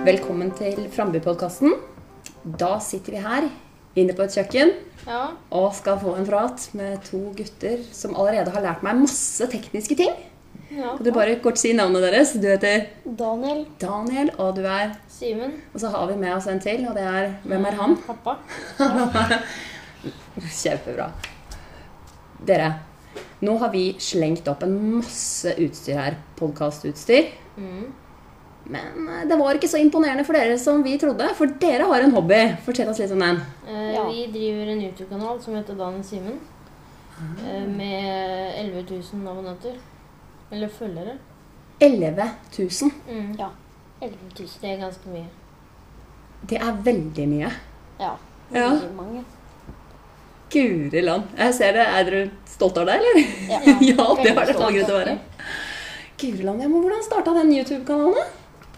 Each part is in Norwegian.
Velkommen til Framby-podcasten. Da sitter vi her, inne på et kjøkken, og skal få en prat med to gutter som allerede har lært meg masse tekniske ting. Kan du bare kort si navnet deres? Du heter Daniel, og du er Simen. Og så har vi med oss en til, og det er, hvem er han? Pappa. Kjempebra. Dere, nå har vi slengt opp en masse utstyr her, podcastutstyr. Men det var ikke så imponerende for dere som vi trodde, for dere har en hobby. Fortell oss litt om den. Vi driver en YouTube-kanal som heter Daniel Simen, med 11 000 abonnenter. Eller følgere. 11 000? Ja, 11 000. Det er ganske mye. Det er veldig mye. Ja, veldig mange. Guri land. Jeg ser det. Er dere stolt av det, eller? Ja, ja, det har det all grunn til å være. Guri land, hvordan startet den YouTube-kanalen da?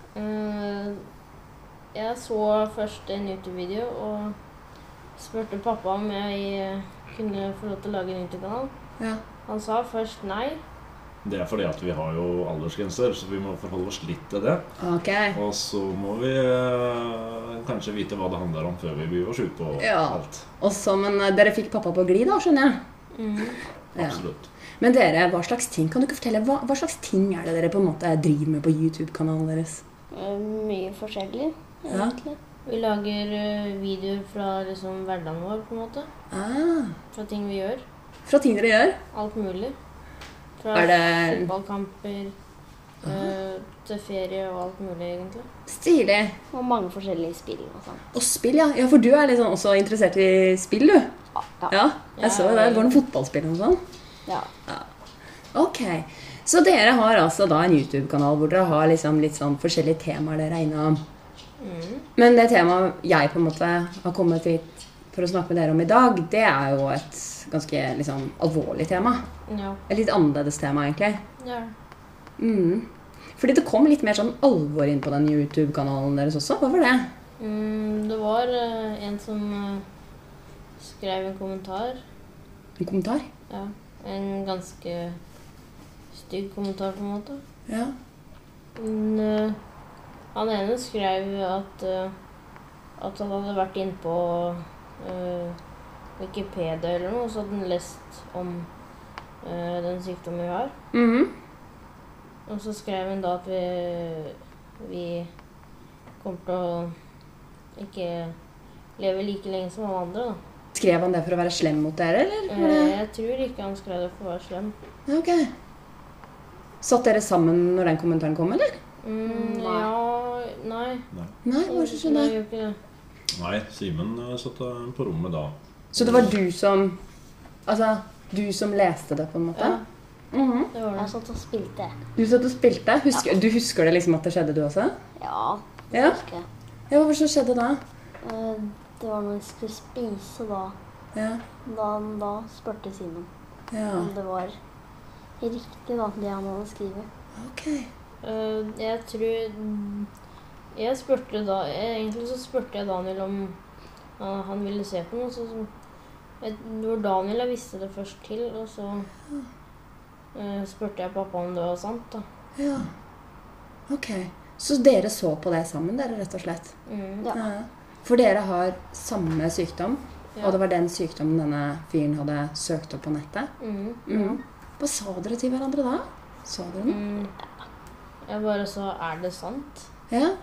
Jeg så først en YouTube-video og spurte pappa om jeg kunne få lov til å lage en YouTube-kanal. Ja. Han sa først nei. Det er fordi at vi har jo aldersgrenser, så vi må forholde oss litt til det. Ok. Og så må vi kanskje vite hva det handler om før vi blir oss ut på alt. Også, men dere fikk pappa på glid da, skjønner jeg? Absolutt. Men dere, hva slags ting, kan du ikke fortelle, hva slags ting er det dere på en måte driver med på YouTube-kanalen deres? Mye forskjellig, egentlig. Vi lager videoer fra liksom hverdagen vår, på en måte. Fra ting vi gjør. Fra ting dere gjør? Alt mulig. Fra fotballkamper til ferie og alt mulig, egentlig. Stilig. Og mange forskjellige spill og sånt. Og spill, ja. Ja, for du er liksom også interessert i spill, du? Ja, jeg så det. Var det noen fotballspill og sånn? Ja. Ok. Så dere har altså da en YouTube-kanal hvor dere har liksom litt sånn forskjellige temaer dere er innom. Men det temaet jeg på en måte har kommet hit for å snakke med dere om i dag, det er jo et ganske liksom alvorlig tema. Ja. Et litt annerledes tema, egentlig. Ja. Fordi det kom litt mer sånn alvor inn på den YouTube-kanalen deres også. Hva var det? Det var en som skrev en kommentar. En kommentar? Ja. En ganske stygg kommentar, på en måte. Ja. Men han ene skrev at han hadde vært inn på Wikipedia eller noe, så hadde han lest om den sykdommen vi har. Og så skrev han da at vi kommer til å ikke leve like lenge som alle andre, da. Skrev han det for å være slem mot dere, eller? Jeg tror ikke han skrev det for å være slem. Ok. Satt dere sammen når den kommentaren kom, eller? Ja, nei. Nei, hva skjønner jeg? Nei, ikke det. Nei, Simen satt på rommet da. Så det var du som leste det på en måte? Ja, det var det. Jeg satt og spilte. Du satt og spilte? Du husker det liksom at det skjedde du også? Ja, Ja? husker jeg. Ja, hva var det som skjedde da? Det var når vi skulle spise da. Ja. Da spurte Simon Ja. om det var riktig da, det han hadde skrivet. Ok. Jeg tror egentlig så spurte jeg Daniel om han ville se på noe, så det var Daniel jeg visste det først til, og så spurte jeg pappa om det var sant da. Ja. Ok. Så dere så på det sammen, dere rett og slett? Ja. For dere har samme sykdom, Ja. og det var den sykdommen denne fyren hadde søkt opp på nettet? Hva sa dere til hverandre da? Sa dere noe? Jeg bare sa, er det sant? Ja?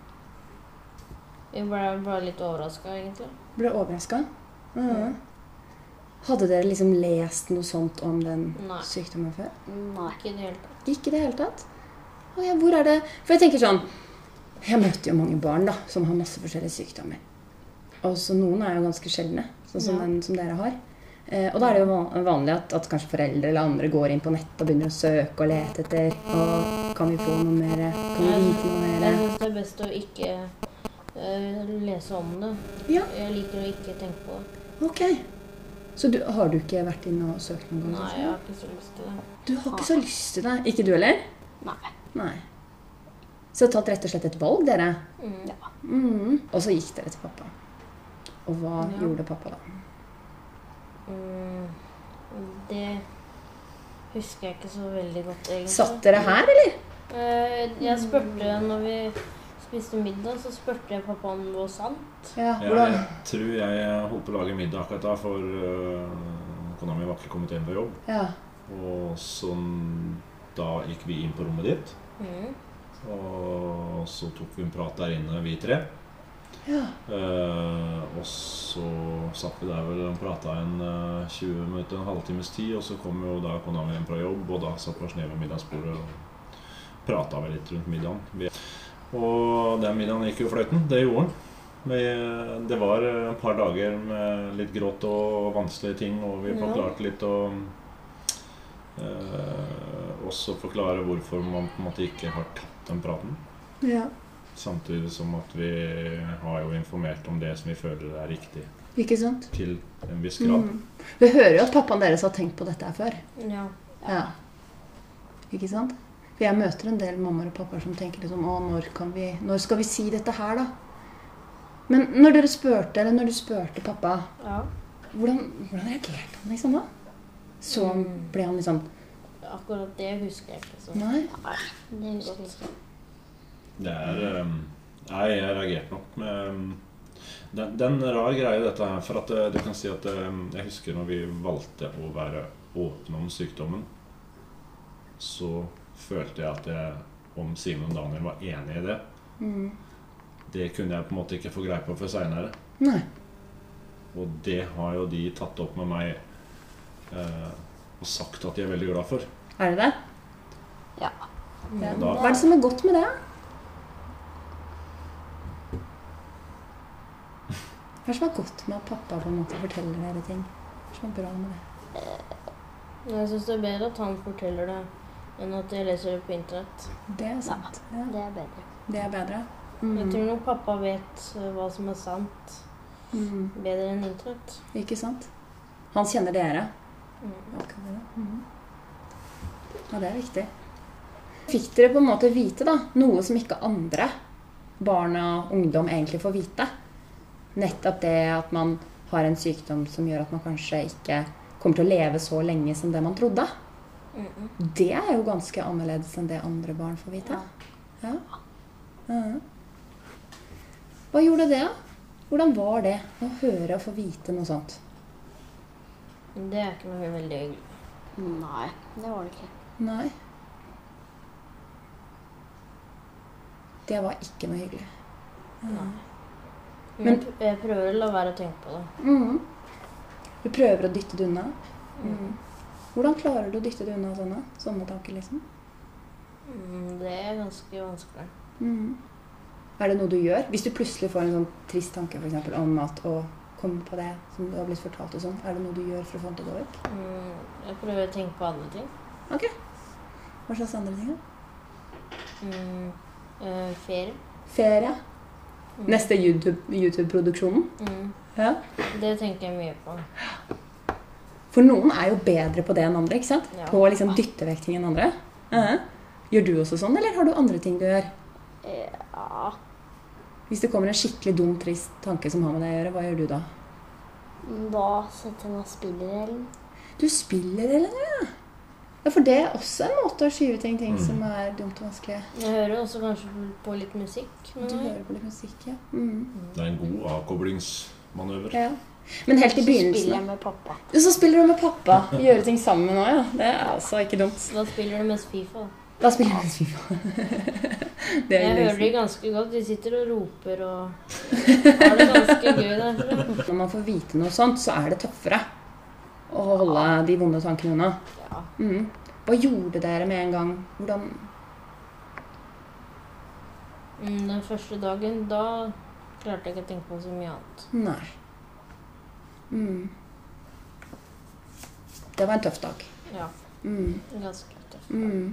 Jeg ble litt overrasket, egentlig. Ble overrasket? Hadde dere liksom lest noe sånt om den Nei. sykdommen før? Nei. Ikke i det hele tatt. Ikke i det hele tatt? Å ja, hvor er det? For jeg tenker sånn, jeg møter jo mange barn da, som har masse forskjellige sykdommer. Og så noen er jo ganske sjeldne, sånn som den som dere har. Og da er det jo vanlig at kanskje foreldre eller andre går inn på nett og begynner å søke og lete etter. Og kan vi få noe mer? Kan vi vite noe mer? Jeg synes det er best å ikke lese om det. Ja. Jeg liker å ikke tenke på det. Ok. Så har du ikke vært inne og søkt noen gang? Nei, jeg har ikke så lyst til det. Du har ikke så lyst til det? Ikke du heller? Nei. Nei. Så tatt rett og slett et valg, dere? Ja. Og så gikk dere til pappa. Og hva gjorde pappa da? Det husker jeg ikke så veldig godt, egentlig. Satt dere her, eller? Jeg spurte når vi spiste middag, så spurte jeg pappa om det var sant. Ja, Jeg hvordan? tror jeg holdt på å lage middag akkurat da, for kona mi var ikke kommet inn på jobb. Ja. Og da gikk vi inn på rommet ditt. Mm. Og så tok vi en prat der inne, vi tre. Ja. Og så satt vi der vel og pratet en 20 minutter, en halvtimes tid. Og så kom jo da kona mi hjem fra jobb, og da satt vi oss ned ved middagsbordet og pratet vi litt rundt middagen. Og den middagen gikk jo fløyten, det gjorde den. Det var et par dager med litt gråt og vanskelige ting, og vi forklarte litt og også forklare hvorfor man på en måte ikke har tatt den praten. Ja. Samtidig som at vi har jo informert om det som vi føler er riktig. Ikke sant? Til en viss grad. Vi hører jo at pappaen deres har tenkt på dette her før. Ja. Ja. Ikke sant? For jeg møter en del mammaer og pappaer som tenker liksom, når skal vi si dette her da? Men når du spurte pappa, hvordan reagerte han liksom da? Så ble han liksom... Akkurat det husker jeg ikke så. Nei? Det husker jeg ikke. Jeg reagerte nok med den rar greie dette her, for at du kan si at jeg husker når vi valgte å være åpne om sykdommen, så følte jeg at om Simon og Daniel var enige i det. Det kunne jeg på en måte ikke få greie på for senere. Nei. Og det har jo de tatt opp med meg og sagt at de er veldig glad for. Er det det? Ja. Ja. Hva er det som er godt med det? Hva er det som er godt med at pappa på en måte forteller dere ting? Hva er det som er bra med det? Jeg synes det er bedre at han forteller det enn at jeg leser det på internett. Det er sant. Ja. Det er bedre. Det er bedre. Jeg tror nok pappa vet hva som er sant bedre enn internett. Ikke sant? Han kjenner dere. Ja, det er viktig. Fikk dere på en måte vite da, noe som ikke andre barn og ungdom egentlig får vite? Nettopp det at man har en sykdom som gjør at man kanskje ikke kommer til å leve så lenge som det man trodde. Det er jo ganske annerledes enn det andre barn får vite. Ja. Hva gjorde det da? Hvordan var det å høre og få vite noe sånt? Det er ikke noe veldig hyggelig. Nei, det var det ikke. Nei. Det var ikke noe hyggelig. Men jeg prøver å la være å tenke på det. Du prøver å dytte det unna? Hvordan klarer du å dytte det unna sånne tanker liksom? Det er ganske vanskelig. Er det noe du gjør? Hvis du plutselig får en sånn trist tanke for eksempel, om at å komme på det som du har blitt fortalt og sånn, er det noe du gjør for å få den til å gå vekk? Jeg prøver å tenke på andre ting. Ok. Hva slags andre ting da? Ferie. Ferie? Neste YouTube-produksjonen? Ja. Det tenker jeg mye på. For noen er jo bedre på det enn andre, ikke sant? Ja. På å liksom dytte vekk ting enn andre. Gjør du også sånn, eller har du andre ting du gjør? Ja. Hvis det kommer en skikkelig dum, trist tanke som har med deg å gjøre, hva gjør du da? Da setter jeg meg og spiller eller? Du spiller, eller? Ja. Ja, for det er også en måte å skyve ting som er dumt og vanskelig. Jeg hører også kanskje på litt musikk. Du hører på litt musikk, ja. Det er en god avkoblingsmanøver. Ja. Men helt i Så begynnelsen... spiller jeg med pappa. Så spiller du med pappa. Gjøre ting sammen nå, ja. Det er altså ikke dumt. Da spiller du mest FIFA. Da spiller du mest FIFA. Det er Jeg hører de ganske godt. De sitter og roper og har det ganske gøy der. Når man får vite noe sånt, så er det tøffere å holde de vonde tankene unna. Ja. Hva gjorde dere med en gang? Hvordan... Den første dagen, da klarte jeg ikke å tenke på så mye annet. Nei. Det var en tøff dag. Ja, ganske tøft.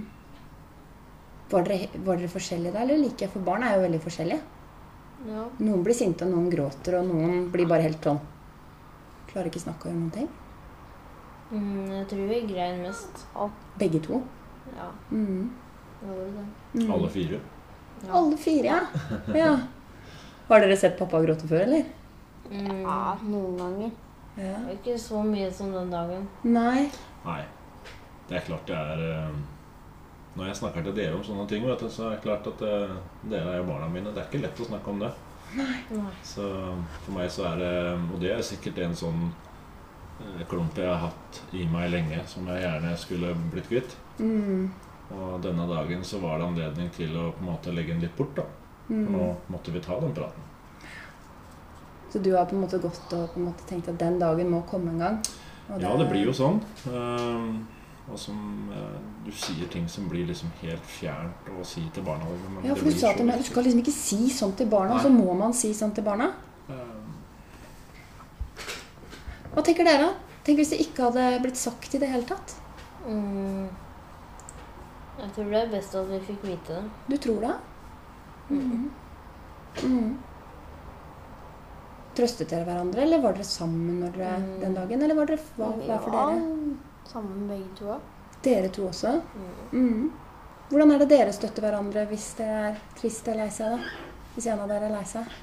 Var dere forskjellige da, eller like? For barn er jo veldig forskjellige. Ja. Noen blir sinte, og noen gråter, og noen blir bare helt sånn. Klarer ikke snakke om noen ting. Jeg tror vi grein mest. Begge to. Ja. Det var det. Alle fire. Ja. Alle fire, ja. Ja. Har dere sett pappa gråte før, eller? Ja, noen ganger. Ja. Det var ikke så mye som den dagen. Nei. Nei. Det er klart det er når jeg snakker til dere om sånne ting, vet du, så er det klart at dere er jo barna mine. Det er ikke lett å snakke om det. Nei. Så for meg så er det, og det er sikkert en sånn klump jeg har hatt i meg lenge, som jeg gjerne skulle blitt kvitt. Og denne dagen så var det anledning til å på en måte legge den litt bort da. Nå måtte vi ta den praten. Så du har på en måte gått og på en måte tenkt at den dagen må komme en gang? Ja, det blir jo sånn. Og som du sier ting som blir liksom helt fjernt å si til barna. Ja, for du sa til meg, du skal liksom ikke si sånt til barna, og så må man si sånt til barna. Hva tenker dere? Tenk hvis det ikke hadde blitt sagt i det hele tatt? Jeg tror det er best at vi fikk vite det. Du tror det? Trøstet dere hverandre, eller var dere sammen når dere, den dagen? Eller var dere, hva for dere? Sammen begge to. Dere to også? Hvordan er det dere støtter hverandre hvis dere er trist eller lei seg da? Hvis en av dere er lei seg?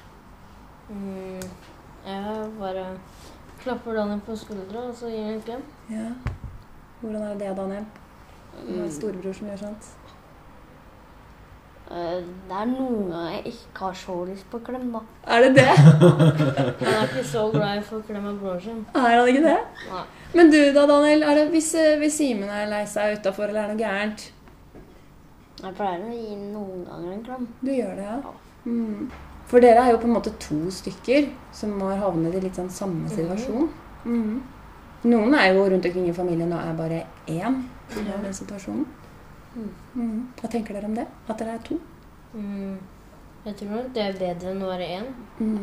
Jeg bare klapper Daniel på skuldra, og så gir jeg en klem. Ja. Hvordan er det, Daniel? Det er storebror som gjør sånt. Det er noen ganger jeg ikke har så lyst på klem, da. Er det det? Han er ikke så glad i å få klem av broren sin. Er han ikke det? Nei. Men du da, Daniel, er det hvis Simen er lei seg utenfor, eller er det noe gærent? Jeg pleier å gi noen ganger en klem. Du gjør det, ja? For dere er jo på en måte 2 stykker som har havnet i litt sånn samme situasjon. Noen er jo rundt omkring i familien og er bare 1 i den situasjonen. Hva tenker dere om det? At dere er 2? Jeg tror nok det er bedre enn å være 1.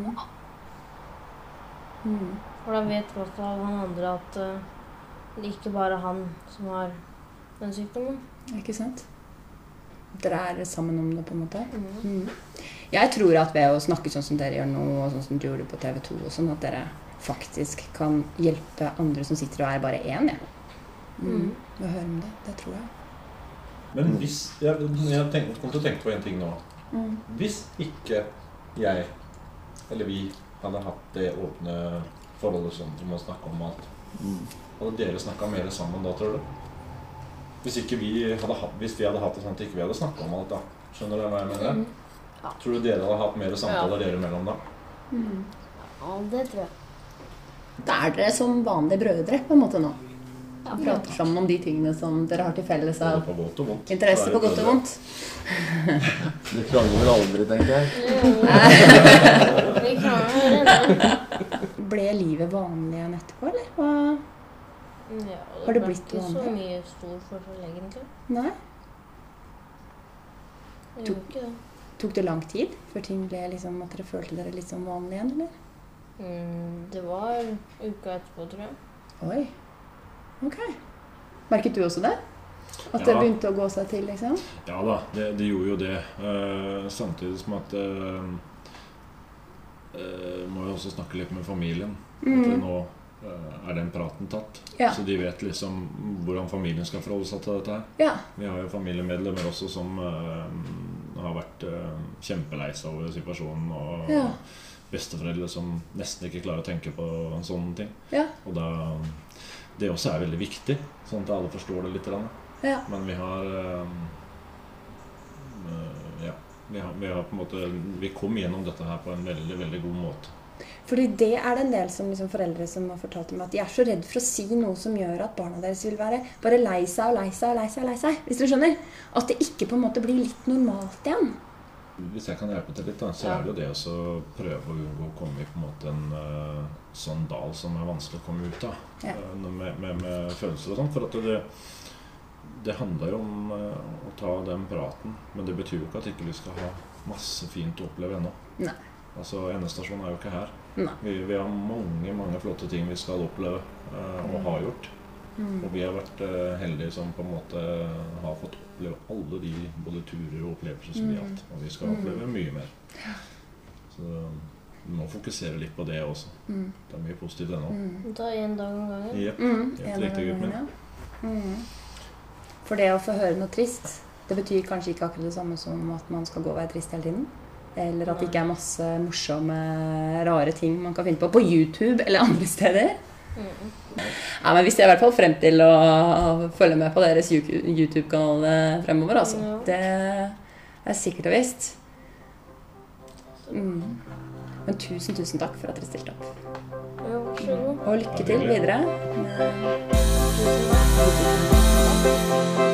For da vet i hvert fall han andre at det ikke bare er han som har den sykdommen. Ikke sant? Dere er sammen om det på en måte. Jeg tror at ved å snakke sånn som dere gjør nå, og sånn som du gjorde på TV 2, og sånn, at dere faktisk kan hjelpe andre som sitter og er bare 1, ja. Å høre om det, det tror jeg. Men hvis, jeg kom til å tenke på en ting nå. Hvis ikke jeg, eller vi, hadde hatt det åpne forholdet sånn til å snakke om alt, hadde dere snakket mer sammen da, tror du? Hvis vi hadde hatt det sånn at ikke vi hadde snakket om alt da, skjønner dere hva jeg mener? Tror du dere hadde hatt mer samtaler dere imellom da? Ja, det tror jeg. Da er dere som vanlige brødre på en måte nå. Prater sammen om de tingene som dere har til felles av på godt og vondt. Interesse på godt og vondt. Du krangler vel aldri, tenker jeg. Vi krangler. Ble livet vanlig igjen etterpå, eller? Ja, Har det blitt ikke så vanlig? mye stor forskjell egentlig. Nei? Det gjorde ikke det. Tok det lang tid før ting ble liksom, at dere følte dere litt som vanlig igjen, eller? Det var uka etterpå, tror jeg. Oi. Ok. Merket du også det? At det begynte å gå seg til, liksom? Ja da, det gjorde jo det. Samtidig som at må jo også snakke litt med familien. At nå er den praten tatt. Ja. Så de vet liksom hvordan familien skal forholde seg til dette her. Ja. Vi har jo familiemedlemmer også som har vært kjempelei seg over situasjonen, og besteforeldre som nesten ikke klarer å tenke på en sånn ting. Ja. Og da, det også er veldig viktig, sånn at alle forstår det litt. Ja. Men vi har vi har på en måte, vi kom gjennom dette her på en veldig, veldig god måte. Fordi det er det en del som liksom foreldre som har fortalt om at de er så redd for å si noe som gjør at barna deres vil være bare lei seg og lei seg og lei seg og lei seg, hvis du skjønner. At det ikke på en måte blir litt normalt igjen. Hvis jeg kan hjelpe til litt, da, så er det det å prøve å komme i på en måte en sånn dal som er vanskelig å komme ut av. Ja. Med følelser og sånt, for at det handler jo om å ta den praten, men det betyr jo ikke at ikke vi skal ha masse fint å oppleve ennå. Nei. Altså, endestasjonen er jo ikke her. Nei. Vi har mange, mange flotte ting vi skal oppleve og har gjort. Og vi har vært heldige som på en måte har fått oppleve alle de både turer og opplevelser som vi har hatt. Og vi skal oppleve mye mer. Så vi må fokusere litt på det også. Det er mye positivt ennå. Ta en dag om gangen. Jepp, helt riktig, gutt min. For det å få høre noe trist, det betyr kanskje ikke akkurat det samme som at man skal gå og være trist hele tiden. Eller at det ikke er masse morsomme, rare ting man kan finne på YouTube eller andre steder. Ja, men vi ser i hvert fall frem til å følge med på deres YouTube-kanal fremover, altså. Ja. Det er sikkert og visst. Men tusen takk for at dere stilte opp. Ja, vær så god. Og lykke til videre. Tusen takk.